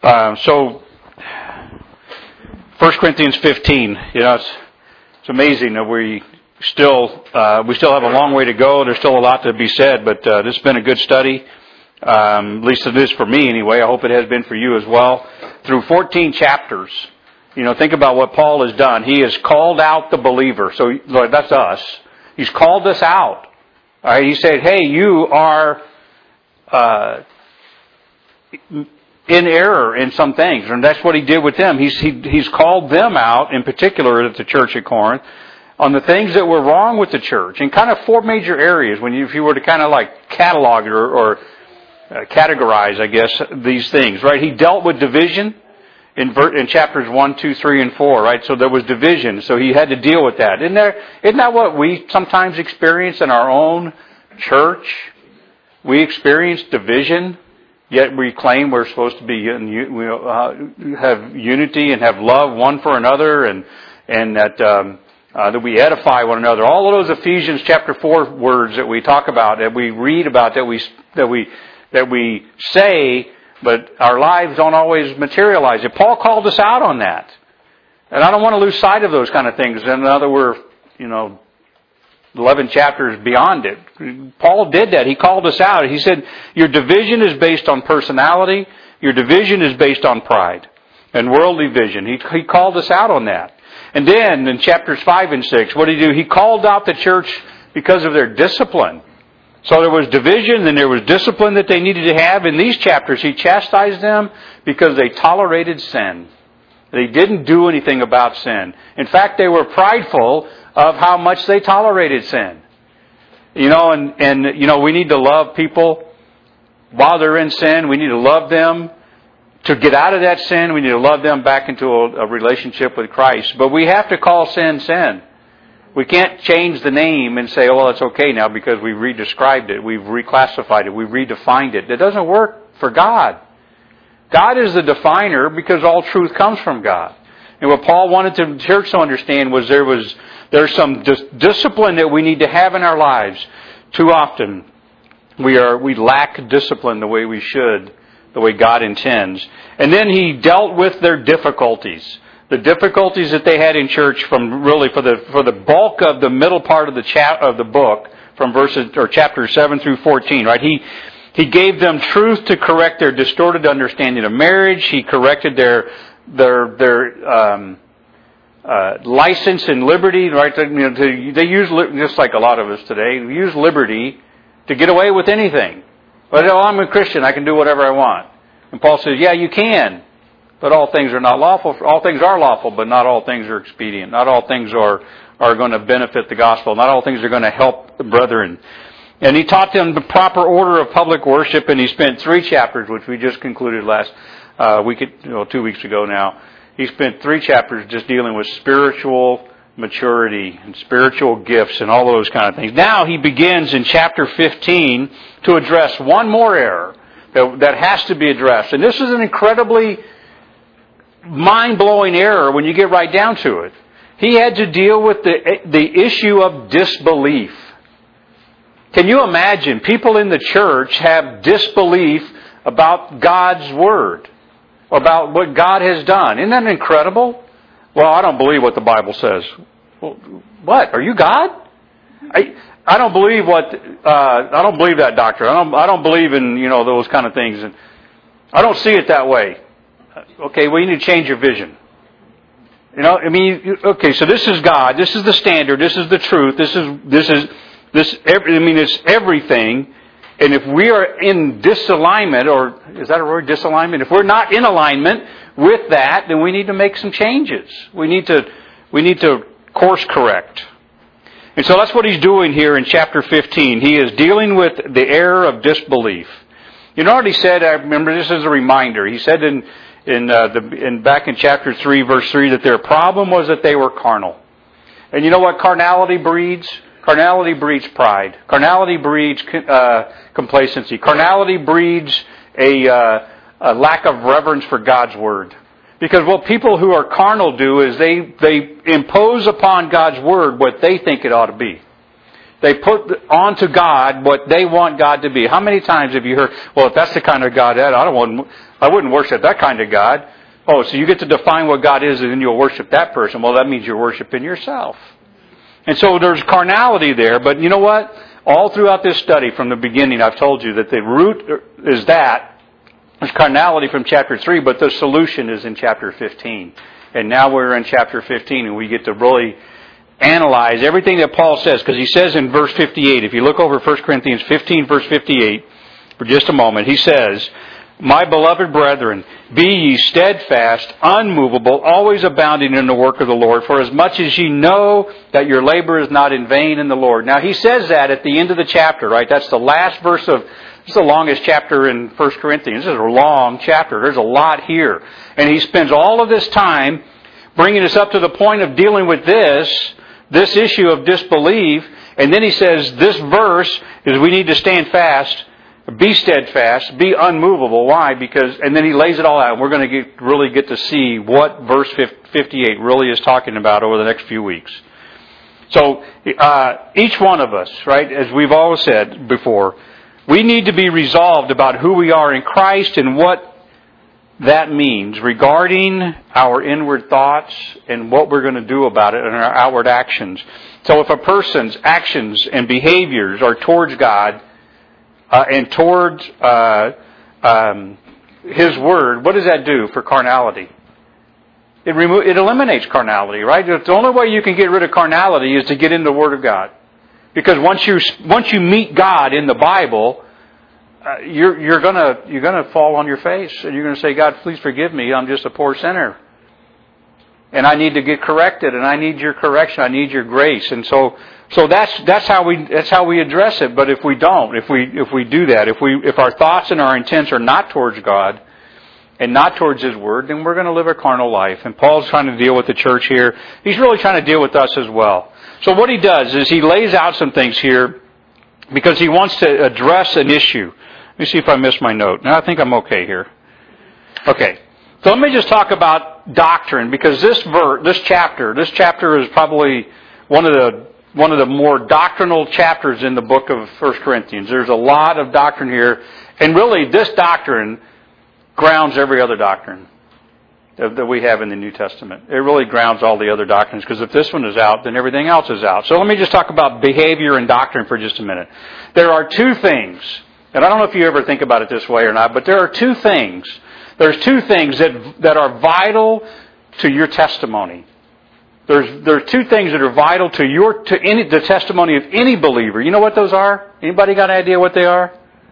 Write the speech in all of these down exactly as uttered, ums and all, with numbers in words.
Uh, so, First Corinthians fifteen, you know, it's, it's amazing that we still uh, we still have a long way to go. There's still a lot to be said, but uh, this has been a good study. Um, at least it is for me anyway. I hope it has been for you as well. Through fourteen chapters, you know, think about what Paul has done. He has called out the believer. So that's us. He's called us out. All right, he said, hey, you are uh, in error in some things. And that's what he did with them. He's, he, he's called them out, in particular at the church at Corinth, on the things that were wrong with the church. In kind of four major areas, when you, if you were to kind of like catalog it or, or uh, categorize, I guess, these things, right? He dealt with division in, in chapters one, two, three, and four, right? So there was division, so he had to deal with that. Isn't there, isn't that what we sometimes experience in our own church? We experience division, yet we claim we're supposed to be in, we uh, have unity and have love one for another, and and that um, uh, that we edify one another. All of those Ephesians chapter four words that we talk about, that we read about, that we that we that we say, but our lives don't always materialize it. Paul called us out on that. And I don't want to lose sight of those kind of things. And now we're, you know, eleven chapters beyond it. Paul did that. He called us out. He said, your division is based on personality. Your division is based on pride and worldly vision. He, he called us out on that. And then in chapters five and six, what did he do? He called out the church because of their discipline. So there was division and there was discipline that they needed to have. In these chapters, he chastised them because they tolerated sin. They didn't do anything about sin. In fact, they were prideful of how much they tolerated sin. You know, and, and you know, we need to love people while they're in sin. We need to love them. To get out of that sin, we need to love them back into a, a relationship with Christ. But we have to call sin, sin. We can't change the name and say, oh, well, it's okay now because we redescribed it, we've reclassified it, we've redefined it. It doesn't work for God. God is the definer because all truth comes from God. And what Paul wanted the church to understand was there was there's some dis- discipline that we need to have in our lives. Too often we are we lack discipline the way we should, the way God intends. And then he dealt with their difficulties. The difficulties that they had in church from really for the for the bulk of the middle part of the chap of the book, from verses or chapters seven through fourteen, right? He he gave them truth to correct their distorted understanding of marriage. He corrected their their their um, uh, license and liberty, right? You know, to, they use just like a lot of us today, use liberty to get away with anything. But oh, I'm a Christian, I can do whatever I want. And Paul says, yeah, you can. But all things are not lawful. All things are lawful, but not all things are expedient. Not all things are, are going to benefit the gospel. Not all things are going to help the brethren. And he taught them the proper order of public worship, and he spent three chapters, which we just concluded last uh, week, you know, two weeks ago now. He spent three chapters just dealing with spiritual maturity and spiritual gifts and all those kind of things. Now he begins in chapter fifteen to address one more error that, that has to be addressed. And this is an incredibly mind-blowing error when you get right down to it. He had to deal with the the issue of disbelief. Can you imagine people in the church have disbelief about God's Word, about what God has done? Isn't that incredible? Well, I don't believe what the Bible says. Well, what? Are you God? I I don't believe what uh, I don't believe that doctrine. I don't I don't believe in, you know, those kind of things, and I don't see it that way. Okay, well, you need to change your vision. You know, I mean, okay, so this is God. This is the standard. This is the truth. This is, this is, this, every, I mean, it's everything. And if we are in disalignment, or is that a word, disalignment? If we're not in alignment with that, then we need to make some changes. We need to, we need to course correct. And so that's what he's doing here in chapter fifteen. He is dealing with the error of disbelief. You know what he said? I remember this as a reminder. He said in In, uh, the, in back in chapter three, verse three, that their problem was that they were carnal. And you know what carnality breeds? Carnality breeds pride. Carnality breeds uh, complacency. Carnality breeds a, uh, a lack of reverence for God's Word. Because what people who are carnal do is they, they impose upon God's Word what they think it ought to be. They put onto God what they want God to be. How many times have you heard, well, if that's the kind of God that I don't want, I wouldn't worship that kind of God. Oh, so you get to define what God is and then you'll worship that person. Well, that means you're worshiping yourself. And so there's carnality there, but you know what? All throughout this study from the beginning, I've told you that the root is that. There's carnality from chapter three, but the solution is in chapter fifteen. And now we're in chapter fifteen, and we get to really analyze everything that Paul says, because he says in verse fifty-eight, if you look over First Corinthians fifteen, verse fifty-eight, for just a moment, he says, "My beloved brethren, be ye steadfast, unmovable, always abounding in the work of the Lord, for as much as ye know that your labor is not in vain in the Lord." Now, he says that at the end of the chapter, right? That's the last verse of, this is the longest chapter in First Corinthians. This is a long chapter. There's a lot here. And he spends all of this time bringing us up to the point of dealing with this, this issue of disbelief. And then he says, this verse is we need to stand fast, be steadfast, be unmovable. Why? Because, and then he lays it all out. We're going to get, really get to see what verse fifty-eight really is talking about over the next few weeks. So, uh, each one of us, right, as we've always said before, we need to be resolved about who we are in Christ and what that means regarding our inward thoughts and what we're going to do about it and our outward actions. So if a person's actions and behaviors are towards God uh, and towards uh, um, His Word, what does that do for carnality? It, remo- it eliminates carnality, right? The only way you can get rid of carnality is to get in the Word of God. Because once you once you meet God in the Bible, uh, you're you're gonna you're gonna fall on your face and you're gonna say, "God, please forgive me. I'm just a poor sinner, and I need to get corrected, and I need your correction. I need your grace." And so so that's that's how we that's how we address it. But if we don't, if we if we do that, if we if our thoughts and our intents are not towards God and not towards His Word, then we're going to live a carnal life. And Paul's trying to deal with the church here. He's really trying to deal with us as well. So what he does is he lays out some things here because he wants to address an issue. Let me see if I missed my note. No, I think I'm okay here. Okay. So let me just talk about doctrine, because this ver- this chapter, this chapter is probably one of the one of the more doctrinal chapters in the book of First Corinthians. There's a lot of doctrine here, and really this doctrine grounds every other doctrine that we have in the New Testament. It really grounds all the other doctrines, because if this one is out, then everything else is out. So let me just talk about behavior and doctrine for just a minute. There are two things, and I don't know if you ever think about it this way or not, but there are two things. There's two things that that are vital to your testimony. There's there are two things that are vital to your to any the testimony of any believer. You know what those are? Anybody got an idea what they are?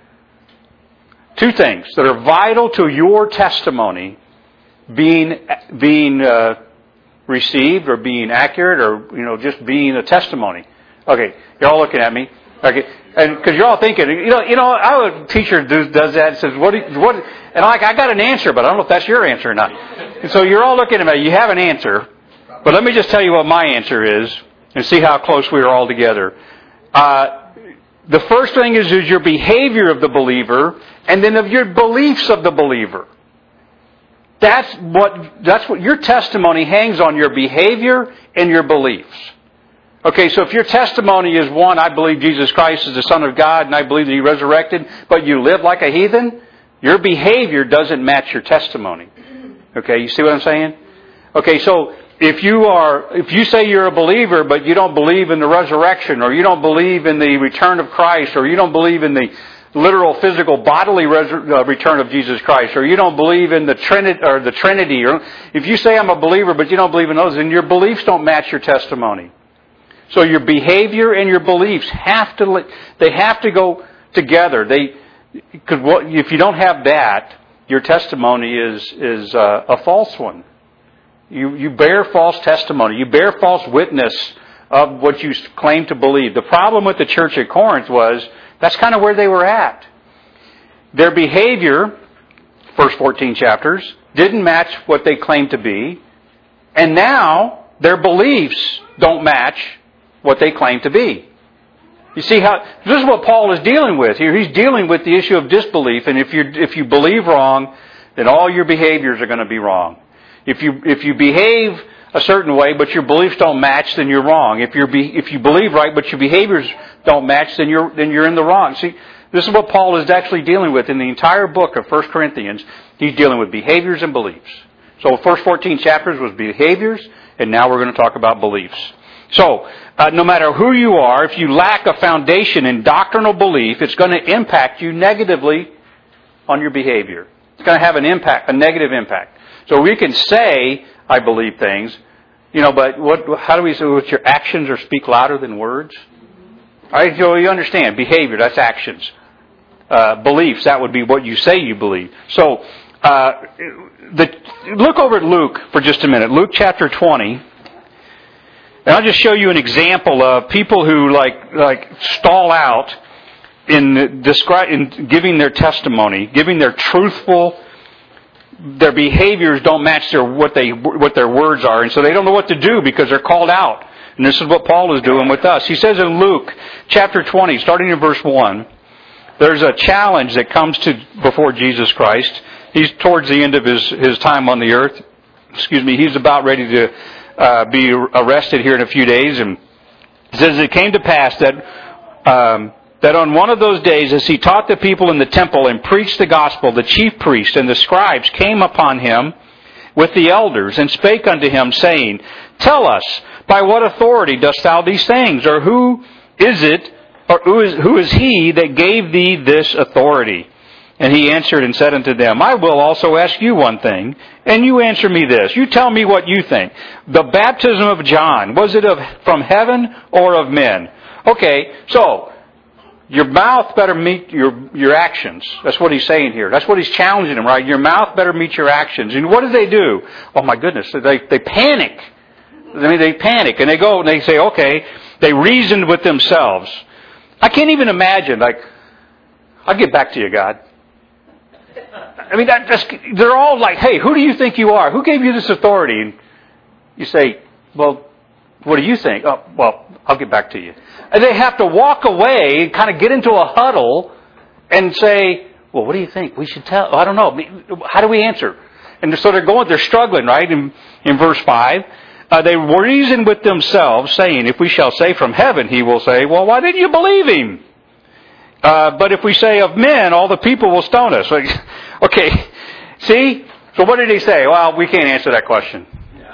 Two things that are vital to your testimony being being uh, received or being accurate, or you know just being a testimony. Okay, you're all looking at me. Okay, and because you're all thinking, you know, you know, our teacher does, does that and says, "What? Do you, what?" And I'm like, I got an answer, but I don't know if that's your answer or not. And so you're all looking at me. You have an answer, but let me just tell you what my answer is, and see how close we are all together. Uh, the first thing is is your behavior of the believer, and then of your beliefs of the believer. That's what, that's what your testimony hangs on, your behavior and your beliefs. Okay, so if your testimony is one, I believe Jesus Christ is the Son of God and I believe that He resurrected, but you live like a heathen, your behavior doesn't match your testimony. Okay, you see what I'm saying? Okay, so if you are, if you say you're a believer, but you don't believe in the resurrection, or you don't believe in the return of Christ, or you don't believe in the literal, physical, bodily resur- uh, return of Jesus Christ, or you don't believe in the Trinity, or the Trinity, or if you say I'm a believer but you don't believe in those, then your beliefs don't match your testimony. So your behavior and your beliefs have to they have to go together. They because if you don't have that, your testimony is is uh, a false one. You you bear false testimony. You bear false witness of what you claim to believe. The problem with the church at Corinth was that's kind of where they were at. Their behavior, first fourteen chapters, didn't match what they claimed to be. And now their beliefs don't match what they claim to be. You see how, this is what Paul is dealing with here. He's dealing with the issue of disbelief. And if you if you believe wrong, then all your behaviors are going to be wrong. If you if you behave a certain way, but your beliefs don't match, then you're wrong. If you be, if you believe right, but your behaviors don't match, then you're then you're in the wrong. See, this is what Paul is actually dealing with in the entire book of First Corinthians. He's dealing with behaviors and beliefs. So the first fourteen chapters was behaviors, and now we're going to talk about beliefs. So, uh, no matter who you are, if you lack a foundation in doctrinal belief, it's going to impact you negatively on your behavior. It's going to have an impact, a negative impact. So we can say, I believe things, you know, but what? How do we say what your actions or speak louder than words? All right, so you understand, behavior, that's actions. Uh, beliefs, that would be what you say you believe. So, uh, the, look over at Luke for just a minute. Luke chapter twenty. And I'll just show you an example of people who like like stall out in describe in giving their testimony, giving their truthful. Their behaviors don't match their what they what their words are, and so they don't know what to do because they're called out. And this is what Paul is doing with us. He says in Luke chapter twenty, starting in verse one, there's a challenge that comes to before Jesus Christ. He's towards the end of his his time on the earth. Excuse me. He's about ready to. Uh, be arrested here in a few days, and it says it came to pass that um, that on one of those days, as he taught the people in the temple and preached the gospel, the chief priests and the scribes came upon him with the elders and spake unto him, saying, "Tell us, by what authority dost thou these things, or who is it, or who is who is he that gave thee this authority?" And he answered and said unto them, "I will also ask you one thing, and you answer me this. You tell me what you think. The baptism of John, was it of from heaven or of men?" Okay, so your mouth better meet your your actions. That's what he's saying here. That's what he's challenging them, right? Your mouth better meet your actions. And what do they do? Oh my goodness, they they panic. I mean, they panic and they go and they say, okay, they reasoned with themselves. I can't even imagine, like, I'll get back to you, God. I mean, that just, they're all like, hey, who do you think you are? Who gave you this authority? And you say, well, what do you think? Oh, well, I'll get back to you. And they have to walk away and kind of get into a huddle and say, well, what do you think? We should tell. I don't know. How do we answer? And so they're going, they're struggling, right? In, in verse five, uh, they reason with themselves, saying, if we shall say from heaven, he will say, well, why didn't you believe him? Uh, but if we say of men, all the people will stone us. Okay, see? So what did he say? Well, we can't answer that question.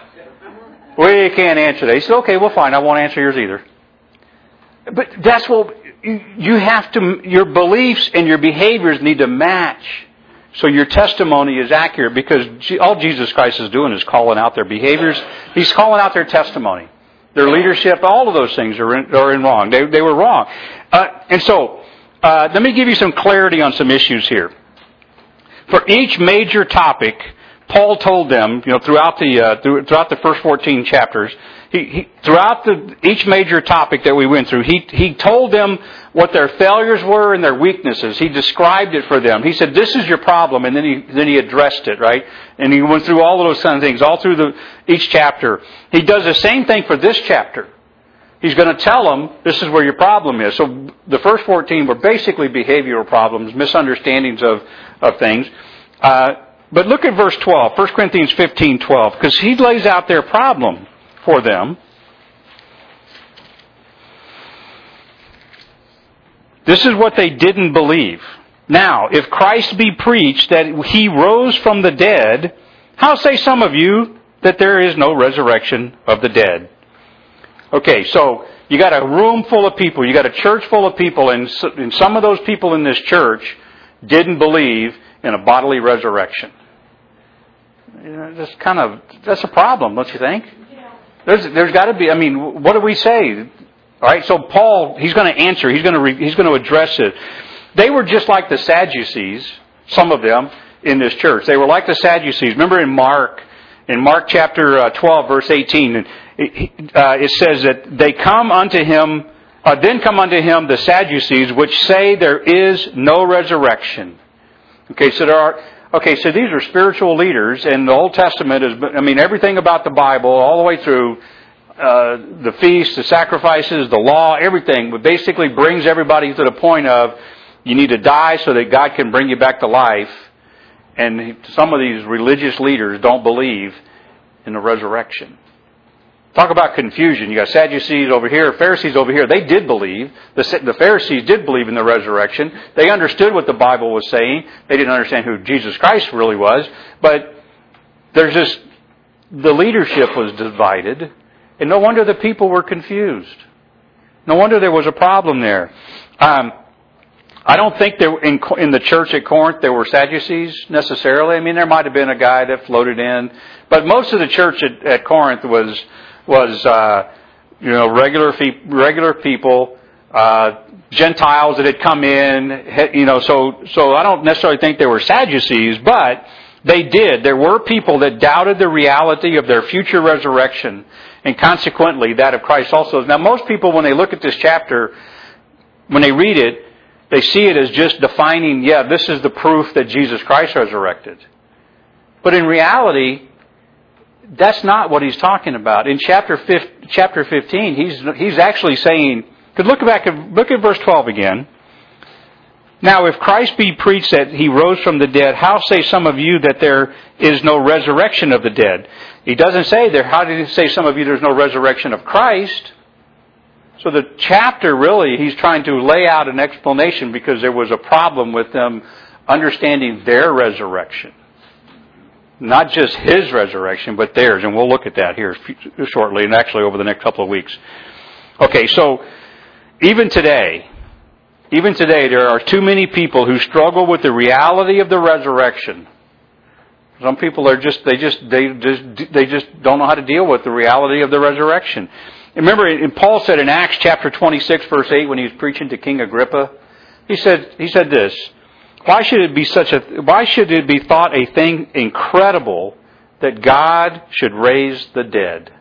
We can't answer that. He said, okay, well, fine. I won't answer yours either. But that's what you have to, your beliefs and your behaviors need to match. So your testimony is accurate, because all Jesus Christ is doing is calling out their behaviors. He's calling out their testimony. Their leadership, all of those things are in, are in wrong. They, they were wrong. Uh, and so, Uh, let me give you some clarity on some issues here. For each major topic, Paul told them, you know, throughout the uh, through, throughout the first fourteen chapters, he, he throughout the each major topic that we went through, he he told them what their failures were and their weaknesses. He described it for them. He said, "This is your problem," and then he then he addressed it, right? And he went through all of those kind of things, all through the each chapter. He does the same thing for this chapter. He's going to tell them, this is where your problem is. So the first fourteen were basically behavioral problems, misunderstandings of, of things. Uh, but look at verse twelve, First Corinthians fifteen twelve, because he lays out their problem for them. This is what they didn't believe. Now, if Christ be preached that he rose from the dead, how say some of you that there is no resurrection of the dead? Okay, so you got a room full of people, you got a church full of people, and some of those people in this church didn't believe in a bodily resurrection. You know, that's kind of, that's a problem, don't you think? There's, there's got to be, I mean, what do we say? All right, so Paul, he's going to answer, he's going to, re, he's going to address it. They were just like the Sadducees, some of them, in this church. They were like the Sadducees. Remember in Mark, in Mark chapter twelve, verse eighteen, and Uh, it says that they come unto him, uh, then come unto him the Sadducees, which say there is no resurrection. Okay, so there are. Okay, so these are spiritual leaders, and the Old Testament is. I mean, everything about the Bible, all the way through uh, the feasts, the sacrifices, the law, everything, basically brings everybody to the point of you need to die so that God can bring you back to life. And some of these religious leaders don't believe in the resurrection. Talk about confusion. You got Sadducees over here, Pharisees over here. They did believe. The, the Pharisees did believe in the resurrection. They understood what the Bible was saying. They didn't understand who Jesus Christ really was. But there's just, the leadership was divided. And no wonder the people were confused. No wonder there was a problem there. Um, I don't think there in, in the church at Corinth there were Sadducees necessarily. I mean, there might have been a guy that floated in. But most of the church at, at Corinth was... was, uh, you know, regular fe- regular people, uh, Gentiles that had come in, you know, so, so I don't necessarily think they were Sadducees, but they did. There were people that doubted the reality of their future resurrection, and consequently that of Christ also. Now, most people, when they look at this chapter, when they read it, they see it as just defining, yeah, this is the proof that Jesus Christ resurrected. But in reality, that's not what he's talking about. In chapter fifteen, he's he's actually saying, because look back at look at verse twelve again. Now, if Christ be preached that he rose from the dead, how say some of you that there is no resurrection of the dead? He doesn't say there. How did he say some of you there's no resurrection of Christ? So the chapter really, he's trying to lay out an explanation because there was a problem with them understanding their resurrection. Not just his resurrection, but theirs. And we'll look at that here shortly, and actually over the next couple of weeks. Okay, so even today, even today, there are too many people who struggle with the reality of the resurrection. Some people are just, they just, they just, they just don't know how to deal with the reality of the resurrection. Remember, and Paul said in Acts chapter twenty-six, verse eight, when he was preaching to King Agrippa, he said, he said this, Why should it be such a, why should it be thought a thing incredible that God should raise the dead?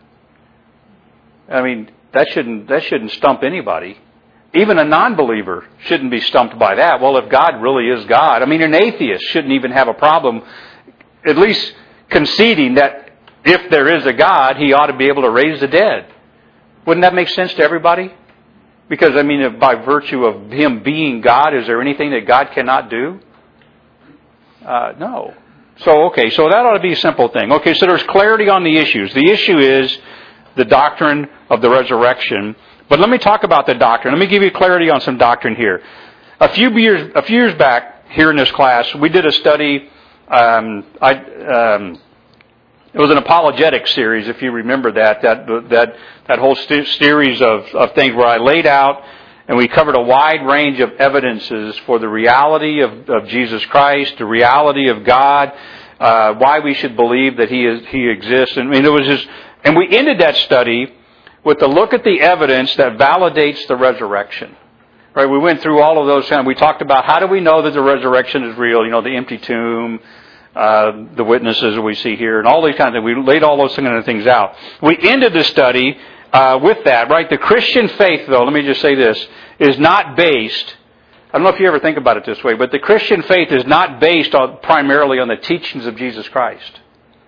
I mean, that shouldn't, that shouldn't stump anybody. Even a non-believer shouldn't be stumped by that. Well, if God really is God, I mean, an atheist shouldn't even have a problem, at least conceding that if there is a God, he ought to be able to raise the dead. Wouldn't that make sense to everybody? Because, I mean, by virtue of him being God, is there anything that God cannot do? Uh, no. So, okay, so that ought to be a simple thing. Okay, so there's clarity on the issues. The issue is the doctrine of the resurrection. But let me talk about the doctrine. Let me give you clarity on some doctrine here. A few years, a few years back, here in this class, we did a study. Um, I, um, it was an apologetics series, if you remember that. That that that whole st- series of, of things where I laid out and we covered a wide range of evidences for the reality of, of Jesus Christ, the reality of God, uh, why we should believe that He is He exists. And I mean, it was just, and we ended that study with a look at the evidence that validates the resurrection. Right? We went through all of those, and we talked about how do we know that the resurrection is real? You know, the empty tomb, uh, the witnesses that we see here, and all these kinds of things. We laid all those kind of things out. We ended the study uh, with that. Right? The Christian faith, though, let me just say this, is not based. I don't know if you ever think about it this way, but the Christian faith is not based on primarily on the teachings of Jesus Christ.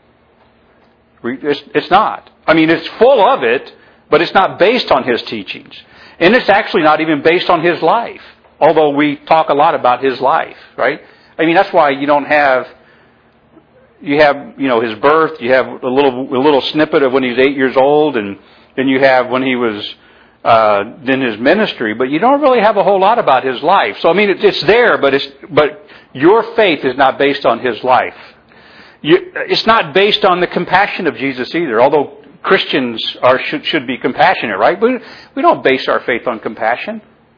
It's, it's not. I mean, it's full of it. But it's not based on His teachings. And it's actually not even based on His life. Although we talk a lot about His life, right? I mean, that's why you don't have, you have, you know, His birth, you have a little a little snippet of when He's eight years old, and then you have when He was uh, in His ministry, but you don't really have a whole lot about His life. So, I mean, it, it's there, but it's but your faith is not based on His life. You, it's not based on the compassion of Jesus either, although Christians are should, should be compassionate, right? We, we don't base our faith on compassion.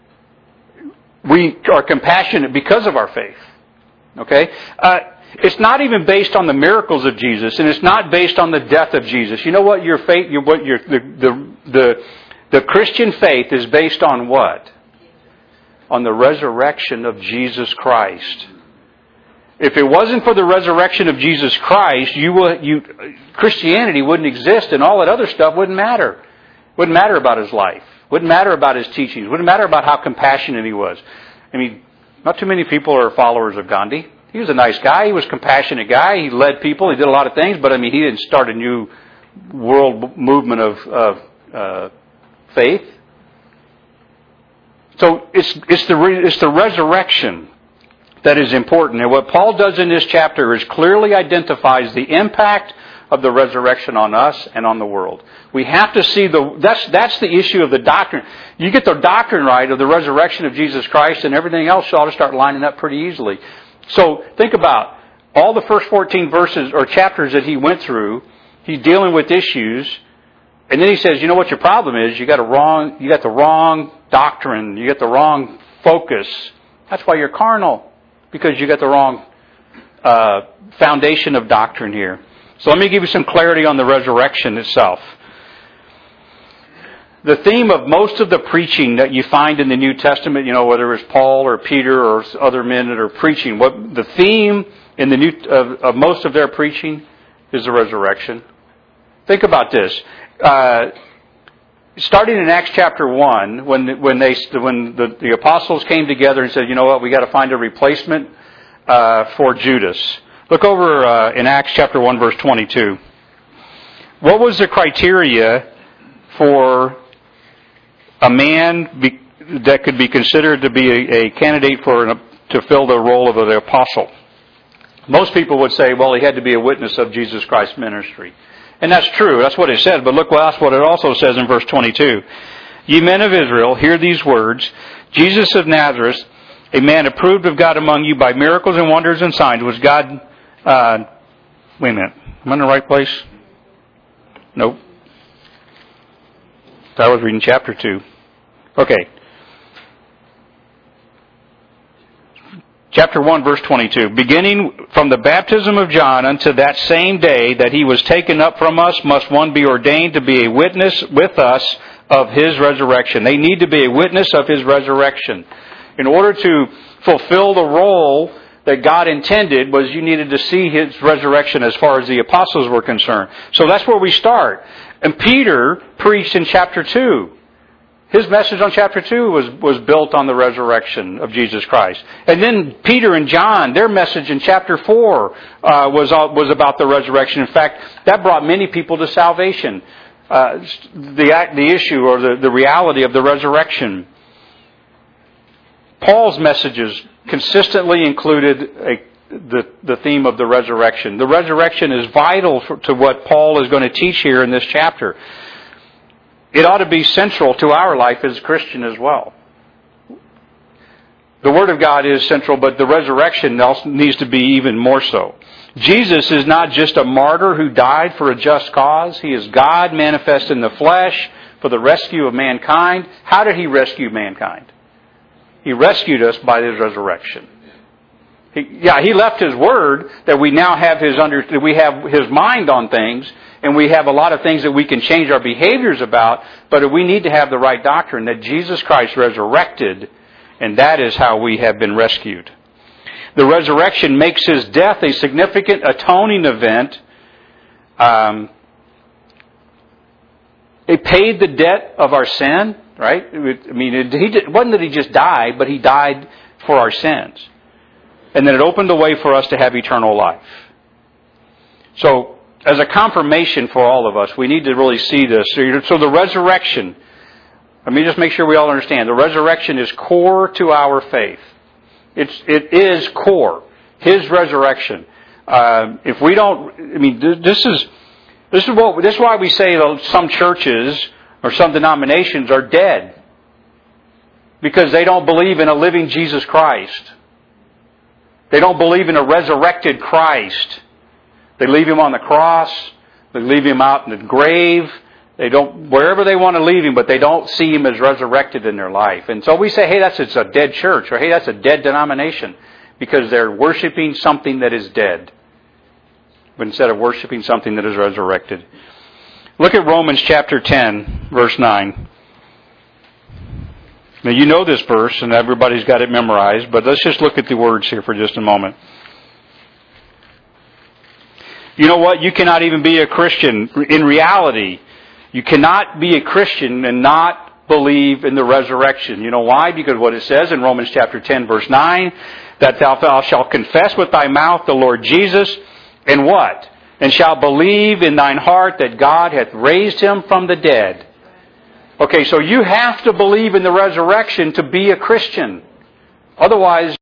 We are compassionate because of our faith. Okay? Uh, it's not even based on the miracles of Jesus, and it's not based on the death of Jesus. You know what your faith, your, what your the, the the the Christian faith is based on what? On the resurrection of Jesus Christ. If it wasn't for the resurrection of Jesus Christ, you will, you, Christianity wouldn't exist, and all that other stuff wouldn't matter. Wouldn't matter about His life. Wouldn't matter about His teachings. Wouldn't matter about how compassionate He was. I mean, not too many people are followers of Gandhi. He was a nice guy. He was a compassionate guy. He led people. He did a lot of things, but I mean, he didn't start a new world movement of, of uh, faith. So it's it's the it's the resurrection that is important. And what Paul does in this chapter is clearly identifies the impact of the resurrection on us and on the world. We have to see the, that's, that's the issue of the doctrine. You get the doctrine right of the resurrection of Jesus Christ and everything else ought to start lining up pretty easily. So think about all the first fourteen verses or chapters that he went through. He's dealing with issues. And then he says, you know what your problem is? You got a wrong, you got the wrong doctrine. You got the wrong focus. That's why you're carnal. Because you got the wrong uh, foundation of doctrine here. So let me give you some clarity on the resurrection itself. The theme of most of the preaching that you find in the New Testament, you know, whether it's Paul or Peter or other men that are preaching, what the theme in the new of, of most of their preaching is the resurrection. Think about this. Uh, starting in Acts chapter one, when when they when the, the apostles came together and said, you know what, we got to find a replacement uh, for Judas. Look over uh, in Acts chapter one, verse twenty-two. What was the criteria for a man be, that could be considered to be a, a candidate for an, to fill the role of an apostle? Most people would say, well, he had to be a witness of Jesus Christ's ministry. And that's true. That's what it says. But look what it also says in verse twenty-two. Ye men of Israel, hear these words. Jesus of Nazareth, a man approved of God among you by miracles and wonders and signs, was God... Uh, wait a minute. Am I in the right place? Nope. I was reading chapter two. Okay. Chapter one, verse twenty-two. Beginning from the baptism of John unto that same day that he was taken up from us, must one be ordained to be a witness with us of his resurrection. They need to be a witness of his resurrection. In order to fulfill the role that God intended, was you needed to see his resurrection as far as the apostles were concerned. So that's where we start. And Peter preached in chapter two. His message on chapter two was, was built on the resurrection of Jesus Christ. And then Peter and John, their message in chapter four uh, was, was about the resurrection. In fact, that brought many people to salvation. Uh, the, the issue or the, the reality of the resurrection. Paul's messages consistently included a, the, the theme of the resurrection. The resurrection is vital for, to what Paul is going to teach here in this chapter. It ought to be central to our life as a Christian as well. The Word of God is central, but the resurrection also needs to be even more so. Jesus is not just a martyr who died for a just cause. He is God manifest in the flesh for the rescue of mankind. How did He rescue mankind? He rescued us by His resurrection. He, yeah, He left His Word that we now have His under, that we have His mind on things, and we have a lot of things that we can change our behaviors about, but we need to have the right doctrine that Jesus Christ resurrected, and that is how we have been rescued. The resurrection makes His death a significant atoning event. Um, it paid the debt of our sin. Right? I mean, it, he did, it wasn't that He just died, but He died for our sins. And then it opened the way for us to have eternal life. So, as a confirmation for all of us, we need to really see this. So the resurrection, let me just make sure we all understand. The resurrection is core to our faith. It's, it is core. His resurrection. Uh, if we don't, I mean, this is, this is what, this is why we say that some churches or some denominations are dead. Because they don't believe in a living Jesus Christ. They don't believe in a resurrected Christ. They leave Him on the cross. They leave Him out in the grave. They don't, wherever they want to leave Him, but they don't see Him as resurrected in their life. And so we say, hey, that's it's a dead church, or hey, that's a dead denomination. Because they're worshiping something that is dead. But instead of worshiping something that is resurrected. Look at Romans chapter ten, verse nine. Now you know this verse, and everybody's got it memorized, but let's just look at the words here for just a moment. You know what? You cannot even be a Christian. In reality, you cannot be a Christian and not believe in the resurrection. You know why? Because what it says in Romans chapter ten, verse nine, that thou, thou shalt confess with thy mouth the Lord Jesus, and what? And shalt believe in thine heart that God hath raised Him from the dead. Okay, so you have to believe in the resurrection to be a Christian. Otherwise,